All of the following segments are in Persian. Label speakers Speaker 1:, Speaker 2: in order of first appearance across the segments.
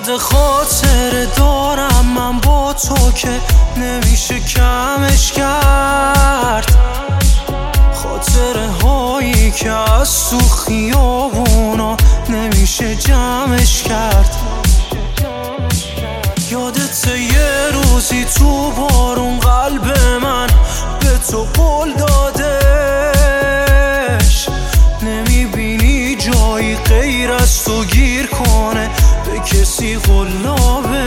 Speaker 1: یاد خاطر دارم من با تو که نمیشه کمش کرد، خاطره هایی که از تو خیابونا نمیشه جمعش کرد. یادت یه روزی تو بارون قلب من به تو قول دادش، نمیبینی جایی غیر از تو گیر کنه به کسی قلابش.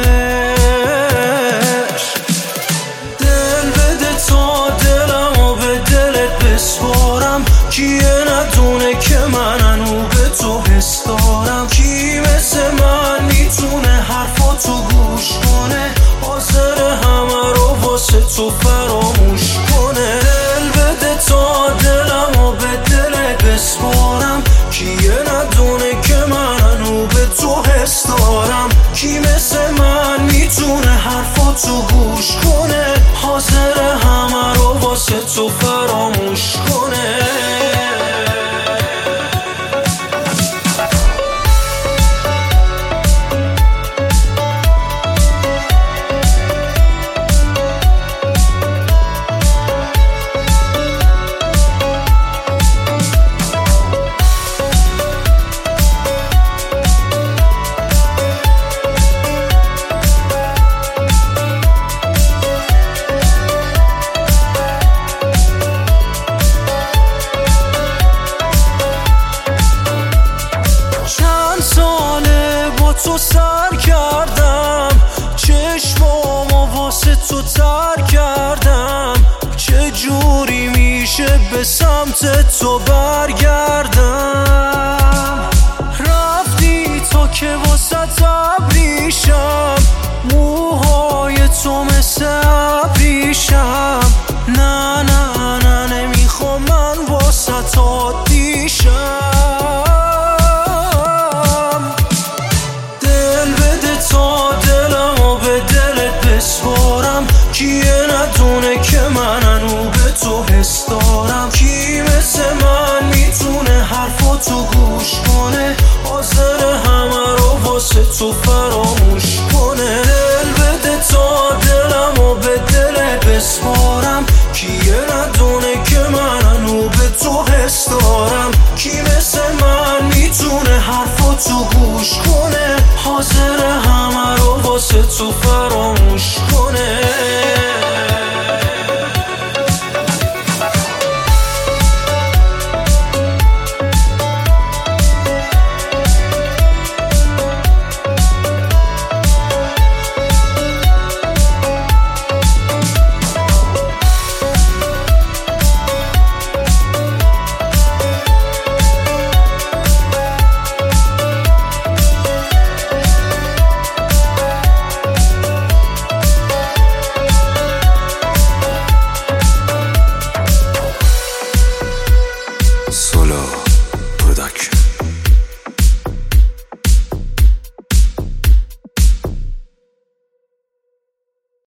Speaker 1: دل بده تا دلمو به دلت بسپارم، کیه ندونه که من انو به تو حس دارم. کی مثل من میتونه حرفاتو گوش کنه، حاضر همه رو واسه تو فراموش کنه. دل بده تا دلمو به دلت بسپارم، کیه ندونه که من انو به تو حس دارم. کی مثل من میتونه حرفاتو گوش کنه، حاضر همه رو واسه تو فراموش کنه. تو سر کردم، چشمامو واسه تو تر کردم. چه جوری میشه به سمت تو برگردم؟ رفتی تا که واسه ابریشم، موهای تو مثل ابریشم. نه نه نه نمیخوام من واسه عادی شم. کیه ندونه که من انو به تو حس دارم. کی مثل من میتونه حرفاتو گوش کنه، حاضر همه رو واسه تو فراموش کنه. دل بده تا دلمو به دلت بسپارم، کیه ندونه که من انو به تو حس دارم. کی مثل من میتونه حرفاتو